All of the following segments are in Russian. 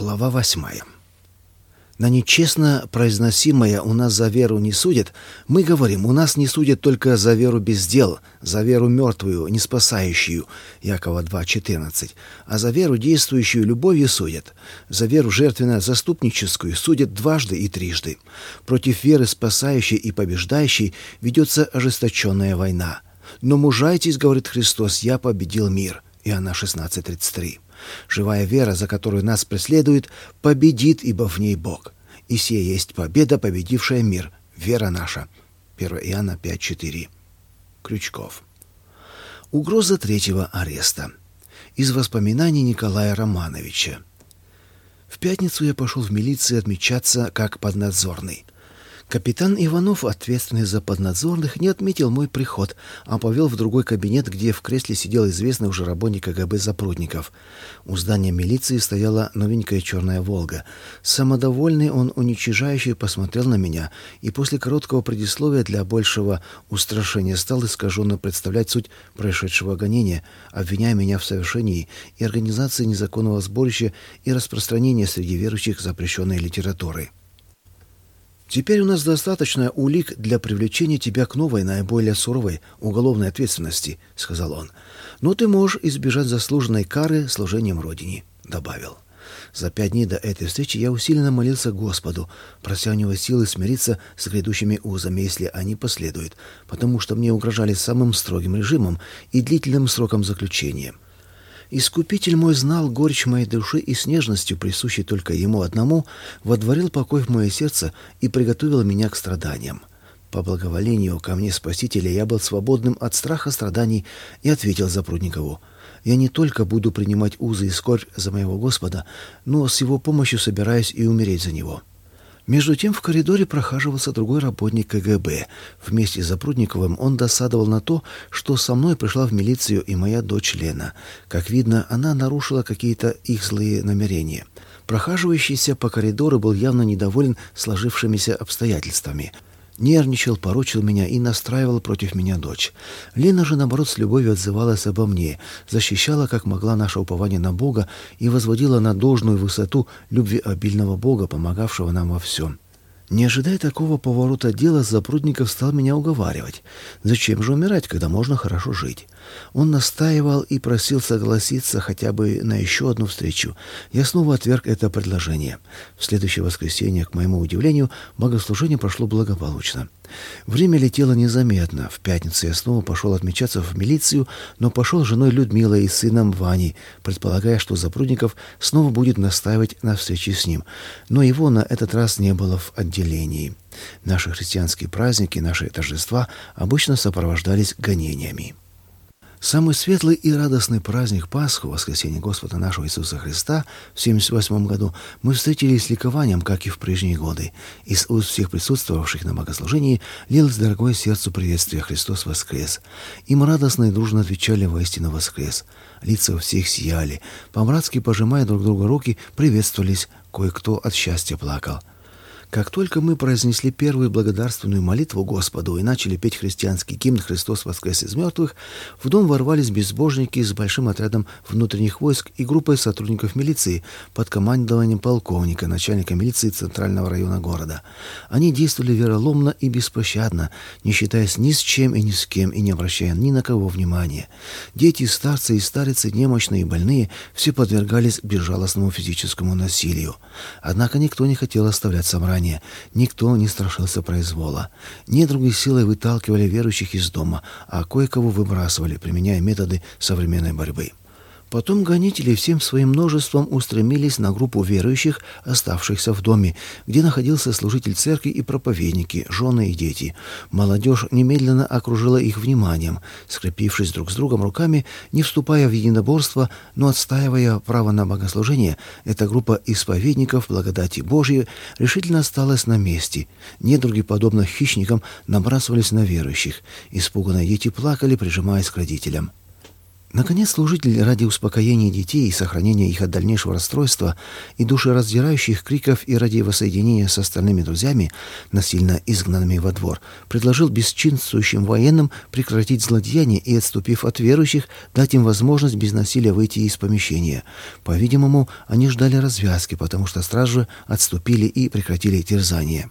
Глава 8. На нечестно произносимое «у нас за веру не судят» мы говорим: у нас не судят только за веру без дел, за веру мертвую, не спасающую, Якова 2,14, а за веру, действующую любовью, судят. За веру жертвенно-заступническую судят дважды и трижды. Против веры спасающей и побеждающей ведется ожесточенная война. «Но мужайтесь, — говорит Христос, — я победил мир». Иоанна 16,33. Живая вера, за которую нас преследуют, победит, ибо в ней Бог. И сия есть победа, победившая мир, вера наша. 1 Иоанна 5,4. Крючков. Угроза третьего ареста. Из воспоминаний Николая Романовича. В пятницу я пошел в милицию отмечаться как поднадзорный. Капитан Иванов, ответственный за поднадзорных, не отметил мой приход, а повел в другой кабинет, где в кресле сидел известный уже работник КГБ Запрудников. У здания милиции стояла новенькая черная «Волга». Самодовольный он уничижающе посмотрел на меня и после короткого предисловия для большего устрашения стал искаженно представлять суть происшедшего гонения, обвиняя меня в совершении и организации незаконного сборища и распространения среди верующих запрещенной литературы. «Теперь у нас достаточно улик для привлечения тебя к новой, наиболее суровой уголовной ответственности», — сказал он. «Но ты можешь избежать заслуженной кары служением Родине», — добавил. За 5 дней до этой встречи я усиленно молился Господу, прося у него силы смириться с грядущими узами, если они последуют, потому что мне угрожали самым строгим режимом и длительным сроком заключения. Искупитель мой знал горечь моей души и с нежностью, присущей только ему одному, водворил покой в мое сердце и приготовил меня к страданиям. По благоволению ко мне Спасителя я был свободным от страха страданий и ответил Запрудникову: «Я не только буду принимать узы и скорбь за моего Господа, но с его помощью собираюсь и умереть за него». Между тем в коридоре прохаживался другой работник КГБ. Вместе с Запрудниковым он досадовал на то, что со мной пришла в милицию и моя дочь Лена. Как видно, она нарушила какие-то их злые намерения. Прохаживающийся по коридору был явно недоволен сложившимися обстоятельствами. Нервничал, порочил меня и настраивал против меня дочь. Лена же, наоборот, с любовью отзывалась обо мне, защищала как могла наше упование на Бога и возводила на должную высоту любвеобильного Бога, помогавшего нам во всем. Не ожидая такого поворота дела, Запрудников стал меня уговаривать. Зачем же умирать, когда можно хорошо жить? Он настаивал и просил согласиться хотя бы на еще одну встречу. Я снова отверг это предложение. В следующее воскресенье, к моему удивлению, богослужение прошло благополучно. Время летело незаметно. В пятницу я снова пошел отмечаться в милицию, но пошел с женой Людмилой и сыном Ваней, предполагая, что Запрудников снова будет настаивать на встрече с ним. Но его на этот раз не было в отделении. Наши христианские праздники, наши торжества обычно сопровождались гонениями. Самый светлый и радостный праздник Пасху, воскресение Господа нашего Иисуса Христа, в 1978 году мы встретили с ликованием, как и в прежние годы. Из уст всех присутствовавших на богослужении лилось дорогое сердцу приветствие: «Христос воскрес!». Им радостно и дружно отвечали: «Воистину воскрес!». Лица у всех сияли, по-братски пожимая друг другу руки, приветствовались, кое-кто от счастья плакал. Как только мы произнесли первую благодарственную молитву Господу и начали петь христианский гимн «Христос воскрес из мертвых», в дом ворвались безбожники с большим отрядом внутренних войск и группой сотрудников милиции под командованием полковника, начальника милиции Центрального района города. Они действовали вероломно и беспощадно, не считаясь ни с чем и ни с кем и не обращая ни на кого внимания. Дети, старцы и старицы, немощные и больные, все подвергались безжалостному физическому насилию. Однако никто не хотел оставлять собрание. Никто не страшился произвола. Недруги силой выталкивали верующих из дома, а кое-кого выбрасывали, применяя методы современной борьбы. Потом гонители всем своим множеством устремились на группу верующих, оставшихся в доме, где находился служитель церкви и проповедники, жены и дети. Молодежь немедленно окружила их вниманием, скрепившись друг с другом руками, не вступая в единоборство, но отстаивая право на богослужение. Эта группа исповедников благодати Божьей решительно осталась на месте. Недруги, подобно хищникам, набрасывались на верующих. Испуганные дети плакали, прижимаясь к родителям. Наконец, служитель ради успокоения детей и сохранения их от дальнейшего расстройства и душераздирающих криков и ради воссоединения с остальными друзьями, насильно изгнанными во двор, предложил бесчинствующим военным прекратить злодеяние и, отступив от верующих, дать им возможность без насилия выйти из помещения. По-видимому, они ждали развязки, потому что стражи отступили и прекратили терзание.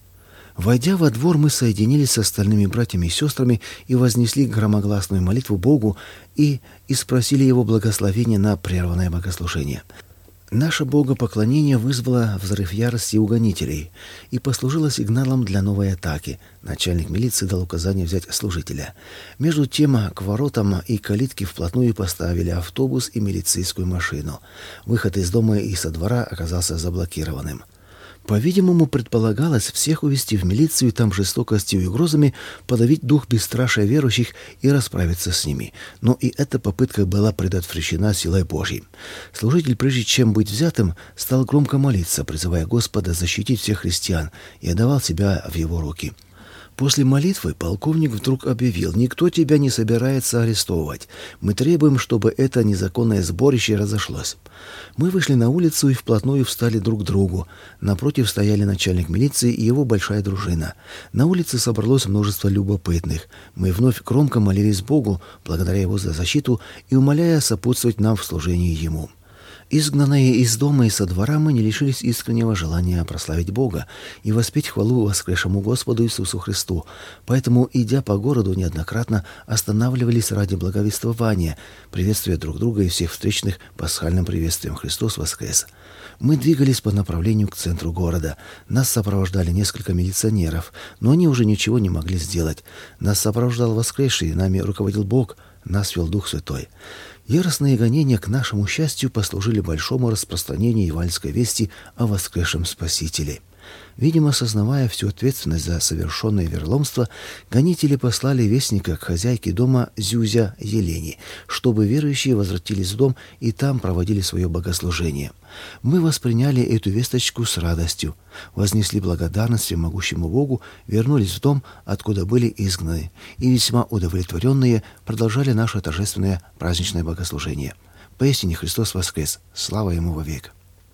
Войдя во двор, мы соединились с остальными братьями и сестрами и вознесли громогласную молитву Богу и спросили Его благословения на прерванное богослужение. Наше богопоклонение вызвало взрыв ярости у гонителей и послужило сигналом для новой атаки. Начальник милиции дал указание взять служителя. Между тем, к воротам и калитке вплотную поставили автобус и милицейскую машину. Выход из дома и со двора оказался заблокированным. По-видимому, предполагалось всех увести в милицию и там жестокостью и угрозами подавить дух бесстрашия верующих и расправиться с ними. Но и эта попытка была предотвращена силой Божьей. Служитель, прежде чем быть взятым, стал громко молиться, призывая Господа защитить всех христиан, и отдавал себя в его руки. После молитвы полковник вдруг объявил: «Никто тебя не собирается арестовывать. Мы требуем, чтобы это незаконное сборище разошлось». Мы вышли на улицу и вплотную встали друг к другу. Напротив стояли начальник милиции и его большая дружина. На улице собралось множество любопытных. Мы вновь громко молились Богу, благодаря Его за защиту и умоляя сопутствовать нам в служении Ему. Изгнанные из дома и со двора, мы не лишились искреннего желания прославить Бога и воспеть хвалу воскресшему Господу Иисусу Христу. Поэтому, идя по городу, неоднократно останавливались ради благовествования, приветствуя друг друга и всех встречных пасхальным приветствием «Христос воскрес». Мы двигались по направлению к центру города. Нас сопровождали несколько милиционеров, но они уже ничего не могли сделать. Нас сопровождал воскресший, нами руководил Бог, нас вел Дух Святой. Яростные гонения, к нашему счастью, послужили большому распространению евангельской вести о воскресшем Спасителе. Видимо, осознавая всю ответственность за совершенное верломство, гонители послали вестника к хозяйке дома Зюзя Елене, чтобы верующие возвратились в дом и там проводили свое богослужение. Мы восприняли эту весточку с радостью, вознесли благодарность всемогущему Богу, вернулись в дом, откуда были изгнаны, и весьма удовлетворенные продолжали наше торжественное праздничное богослужение. Поистине Христос воскрес! Слава Ему вовек!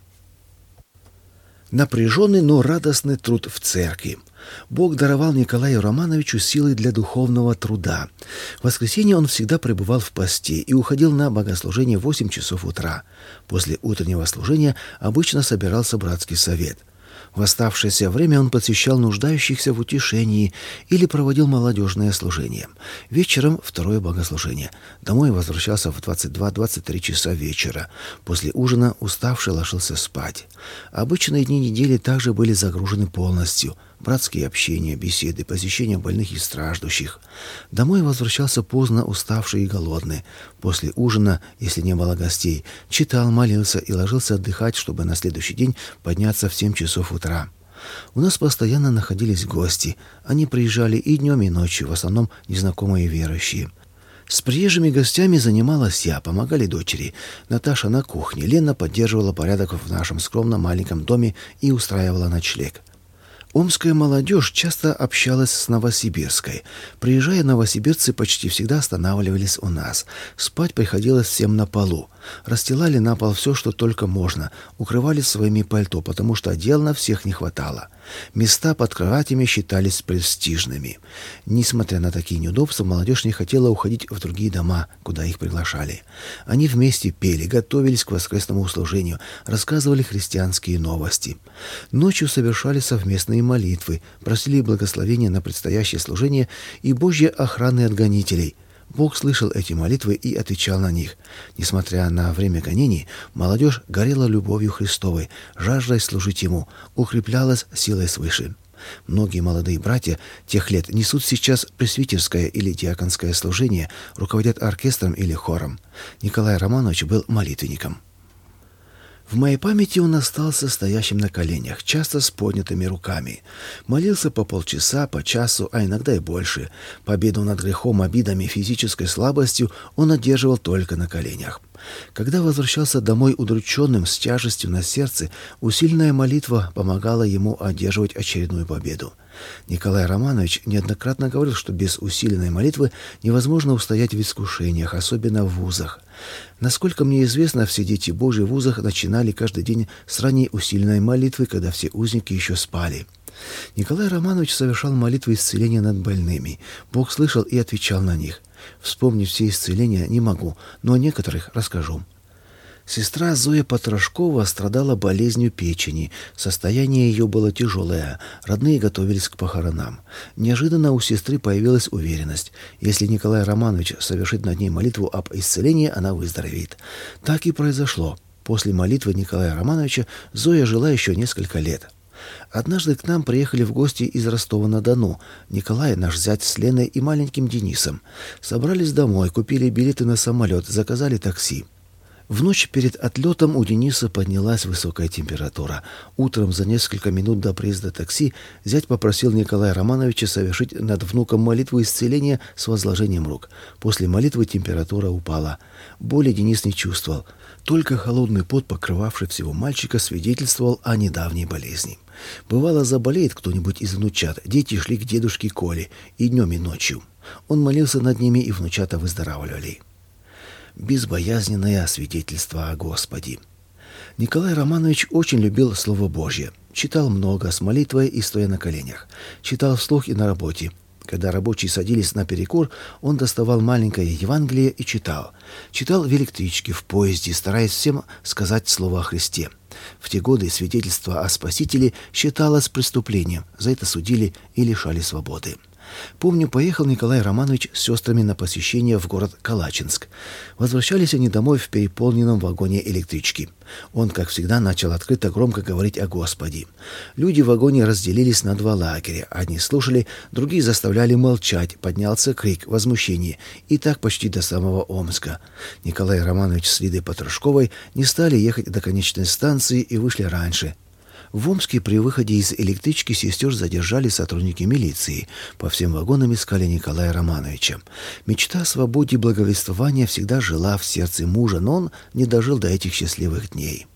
Напряженный, но радостный труд в церкви. Бог даровал Николаю Романовичу силы для духовного труда. В воскресенье он всегда пребывал в посте и уходил на богослужение в 8 часов утра. После утреннего служения обычно собирался братский совет. В оставшееся время он посещал нуждающихся в утешении или проводил молодежное служение. Вечером второе богослужение. Домой возвращался в 22-23 часа вечера. После ужина уставший ложился спать. Обычные дни недели также были загружены полностью. Братские общения, беседы, посещение больных и страждущих. Домой возвращался поздно, уставший и голодный. После ужина, если не было гостей, читал, молился и ложился отдыхать, чтобы на следующий день подняться в 7 часов утра. У нас постоянно находились гости. Они приезжали и днем, и ночью, в основном незнакомые верующие. С приезжими гостями занималась я, помогали дочери. Наташа на кухне, Лена поддерживала порядок в нашем скромном маленьком доме и устраивала ночлег. Омская молодежь часто общалась с новосибирской. Приезжая, новосибирцы почти всегда останавливались у нас. Спать приходилось всем на полу. Расстилали на пол все, что только можно. Укрывались своими пальто, потому что одеял на всех не хватало. Места под кроватями считались престижными. Несмотря на такие неудобства, молодежь не хотела уходить в другие дома, куда их приглашали. Они вместе пели, готовились к воскресному служению, рассказывали христианские новости. Ночью совершали совместные молитвы, просили благословения на предстоящее служение и Божьей охраны от гонителей. Бог слышал эти молитвы и отвечал на них. Несмотря на время гонений, молодежь горела любовью Христовой, жаждой служить Ему, укреплялась силой свыше. Многие молодые братья тех лет несут сейчас пресвитерское или диаконское служение, руководят оркестром или хором. Николай Романович был молитвенником. В моей памяти он остался стоящим на коленях, часто с поднятыми руками. Молился по полчаса, по часу, а иногда и больше. Победу над грехом, обидами, физической слабостью он одерживал только на коленях. Когда возвращался домой удрученным, с тяжестью на сердце, усиленная молитва помогала ему одерживать очередную победу. Николай Романович неоднократно говорил, что без усиленной молитвы невозможно устоять в искушениях, особенно в вузах. Насколько мне известно, все дети Божьи в вузах начинали каждый день с ранней усиленной молитвы, когда все узники еще спали. Николай Романович совершал молитвы исцеления над больными. Бог слышал и отвечал на них. Вспомнить все исцеления не могу, но о некоторых расскажу. Сестра Зоя Потрошкова страдала болезнью печени. Состояние ее было тяжелое. Родные готовились к похоронам. Неожиданно у сестры появилась уверенность. Если Николай Романович совершит над ней молитву об исцелении, она выздоровеет. Так и произошло. После молитвы Николая Романовича Зоя жила еще несколько лет. Однажды к нам приехали в гости из Ростова-на-Дону. Николай, наш зять с Леной и маленьким Денисом. Собрались домой, купили билеты на самолет, заказали такси. В ночь перед отлетом у Дениса поднялась высокая температура. Утром за несколько минут до приезда такси зять попросил Николая Романовича совершить над внуком молитву исцеления с возложением рук. После молитвы температура упала. Боли Денис не чувствовал. Только холодный пот, покрывавший всего мальчика, свидетельствовал о недавней болезни. Бывало, заболеет кто-нибудь из внучат. Дети шли к дедушке Коле и днем, и ночью. Он молился над ними, и внучата выздоравливали. Безбоязненное свидетельство о Господе. Николай Романович очень любил Слово Божье. Читал много, с молитвой и стоя на коленях. Читал вслух и на работе. Когда рабочие садились на перекур, он доставал маленькое Евангелие и читал. Читал в электричке, в поезде, стараясь всем сказать слово о Христе. В те годы свидетельство о Спасителе считалось преступлением. За это судили и лишали свободы. Помню, поехал Николай Романович с сестрами на посещение в город Калачинск. Возвращались они домой в переполненном вагоне электрички. Он, как всегда, начал открыто громко говорить о Господе. Люди в вагоне разделились на два лагеря. Одни слушали, другие заставляли молчать. Поднялся крик, возмущение. И так почти до самого Омска. Николай Романович с Лидой Потрошковой не стали ехать до конечной станции и вышли раньше. В Омске при выходе из электрички сестер задержали сотрудники милиции. По всем вагонам искали Николая Романовича. Мечта о свободе и благовествования всегда жила в сердце мужа, но он не дожил до этих счастливых дней.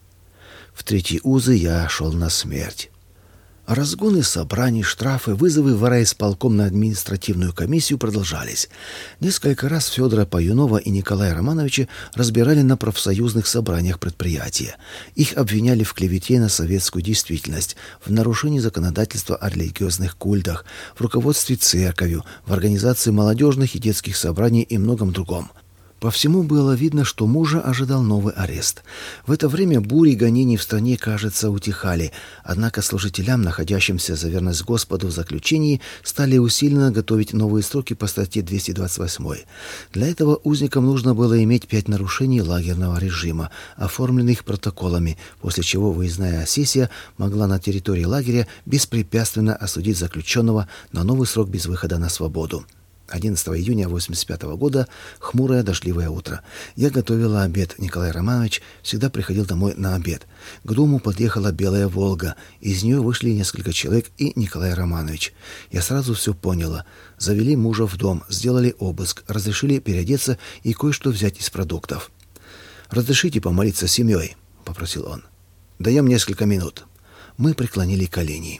В третьи узы я шел на смерть. Разгоны собраний, штрафы, вызовы в райисполком на административную комиссию продолжались. Несколько раз Федора Паюнова и Николая Романовича разбирали на профсоюзных собраниях предприятия. Их обвиняли в клевете на советскую действительность, в нарушении законодательства о религиозных культах, в руководстве церковью, в организации молодежных и детских собраний и многом другом. По всему было видно, что мужа ожидал новый арест. В это время бури гонений в стране, кажется, утихали. Однако служителям, находящимся за верность Господу в заключении, стали усиленно готовить новые сроки по статье 228. Для этого узникам нужно было иметь 5 нарушений лагерного режима, оформленных протоколами, после чего выездная сессия могла на территории лагеря беспрепятственно осудить заключенного на новый срок без выхода на свободу. 11 июня 1985 года, хмурое дождливое утро. Я готовила обед. Николай Романович всегда приходил домой на обед. К дому подъехала белая «Волга». Из нее вышли несколько человек и Николай Романович. Я сразу все поняла. Завели мужа в дом, сделали обыск, разрешили переодеться и кое-что взять из продуктов. «Разрешите помолиться с семьей?» — попросил он. «Даем несколько минут». Мы преклонили колени.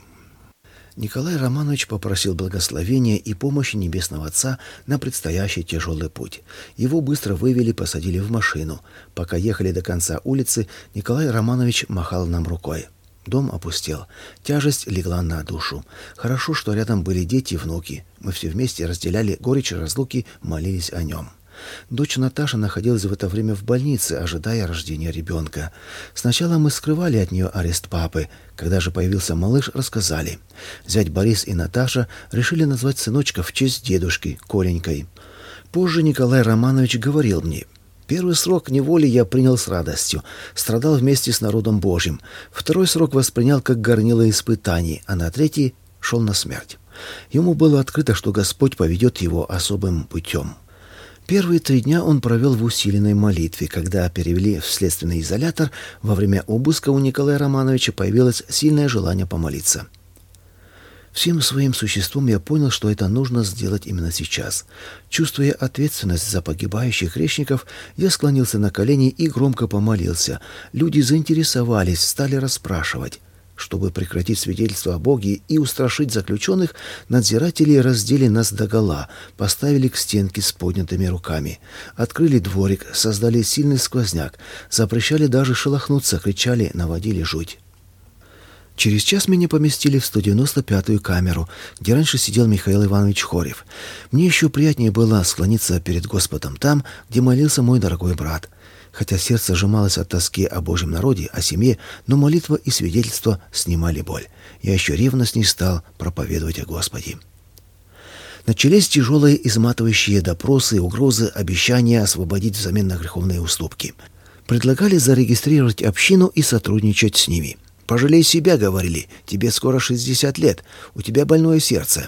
Николай Романович попросил благословения и помощи Небесного Отца на предстоящий тяжелый путь. Его быстро вывели, посадили в машину. Пока ехали до конца улицы, Николай Романович махал нам рукой. Дом опустел. Тяжесть легла на душу. Хорошо, что рядом были дети и внуки. Мы все вместе разделяли горечь разлуки, молились о нем. Дочь Наташа находилась в это время в больнице, ожидая рождения ребенка. Сначала мы скрывали от нее арест папы. Когда же появился малыш, рассказали. Зять Борис и Наташа решили назвать сыночка в честь дедушки, Коленькой. Позже Николай Романович говорил мне: «Первый срок неволи я принял с радостью, страдал вместе с народом Божьим. Второй срок воспринял как горнило испытаний, а на третий шел на смерть. Ему было открыто, что Господь поведет его особым путем». Первые 3 дня он провел в усиленной молитве. Когда перевели в следственный изолятор, во время обыска у Николая Романовича появилось сильное желание помолиться. Всем своим существом я понял, что это нужно сделать именно сейчас. Чувствуя ответственность за погибающих грешников, я склонился на колени и громко помолился. Люди заинтересовались, стали расспрашивать. Чтобы прекратить свидетельство о Боге и устрашить заключенных, надзиратели раздели нас догола, поставили к стенке с поднятыми руками. Открыли дворик, создали сильный сквозняк, запрещали даже шелохнуться, кричали, наводили жуть. Через час меня поместили в 195-ю камеру, где раньше сидел Михаил Иванович Хорев. Мне еще приятнее было склониться перед Господом там, где молился мой дорогой брат. Хотя сердце сжималось от тоски о Божьем народе, о семье, но молитва и свидетельство снимали боль. Я еще ревностней стал проповедовать о Господе. Начались тяжелые изматывающие допросы, угрозы, обещания освободить взамен на греховные уступки. Предлагали зарегистрировать общину и сотрудничать с ними. «Пожалей себя», — говорили, — «тебе скоро 60 лет, у тебя больное сердце».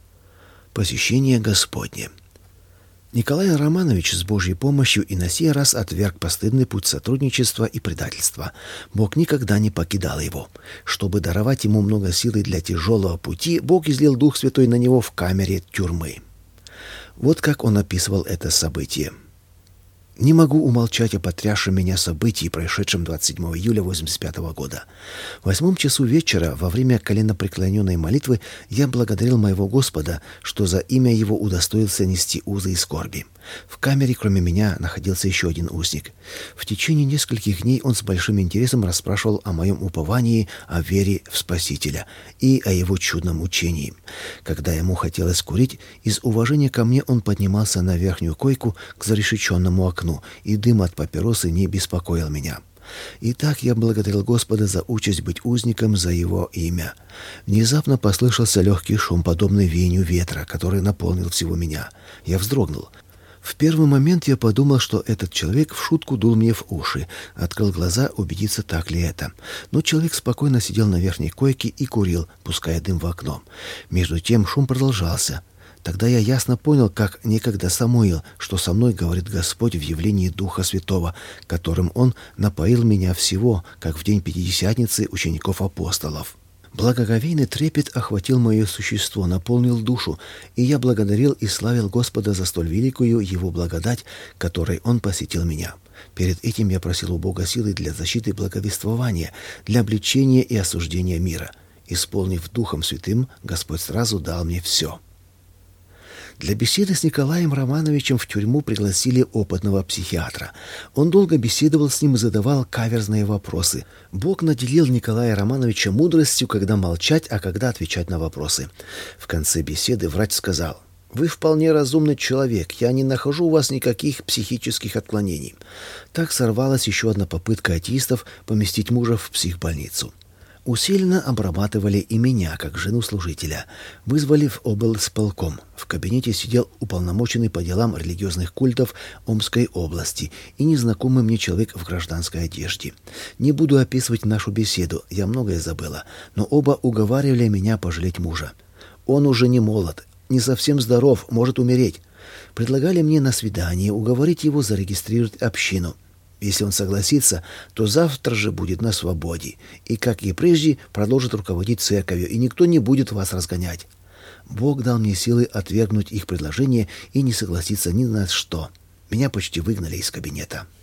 Посещение Господне. Николай Романович с Божьей помощью и на сей раз отверг постыдный путь сотрудничества и предательства. Бог никогда не покидал его. Чтобы даровать ему много силы для тяжелого пути, Бог излил Дух Святой на него в камере тюрьмы. Вот как он описывал это событие. Не могу умолчать о потрясшем меня событии, происшедшем 27 июля 1985 года. В 8 часу вечера, во время коленопреклоненной молитвы, я благодарил моего Господа, что за имя Его удостоился нести узы и скорби. В камере, кроме меня, находился еще один узник. В течение нескольких дней он с большим интересом расспрашивал о моем уповании, о вере в Спасителя и о его чудном учении. Когда ему хотелось курить, из уважения ко мне он поднимался на верхнюю койку к зарешеченному окну, и дым от папиросы не беспокоил меня. Итак, я благодарил Господа за участь быть узником за Его имя. Внезапно послышался легкий шум, подобный веянию ветра, который наполнил всего меня. Я вздрогнул. В первый момент я подумал, что этот человек в шутку дул мне в уши. Открыл глаза, убедиться, так ли это. Но человек спокойно сидел на верхней койке и курил, пуская дым в окно. Между тем шум продолжался. Тогда я ясно понял, как некогда Самуил, что со мной говорит Господь в явлении Духа Святого, которым Он напоил меня всего, как в день Пятидесятницы учеников-апостолов. Благоговейный трепет охватил мое существо, наполнил душу, и я благодарил и славил Господа за столь великую Его благодать, которой Он посетил меня. Перед этим я просил у Бога силы для защиты и благовествования, для обличения и осуждения мира. Исполнив Духом Святым, Господь сразу дал мне все. Для беседы с Николаем Романовичем в тюрьму пригласили опытного психиатра. Он долго беседовал с ним и задавал каверзные вопросы. Бог наделил Николая Романовича мудростью, когда молчать, а когда отвечать на вопросы. В конце беседы врач сказал: «Вы вполне разумный человек, я не нахожу у вас никаких психических отклонений». Так сорвалась еще одна попытка атеистов поместить мужа в психбольницу. Усиленно обрабатывали и меня, как жену служителя. Вызвали в облсполком. В кабинете сидел уполномоченный по делам религиозных культов Омской области и незнакомый мне человек в гражданской одежде. Не буду описывать нашу беседу, я многое забыла, но оба уговаривали меня пожалеть мужа. Он уже не молод, не совсем здоров, может умереть. Предлагали мне на свидание уговорить его зарегистрировать общину. Если он согласится, то завтра же будет на свободе, и, как и прежде, продолжит руководить церковью, и никто не будет вас разгонять. Бог дал мне силы отвергнуть их предложение и не согласиться ни на что. Меня почти выгнали из кабинета.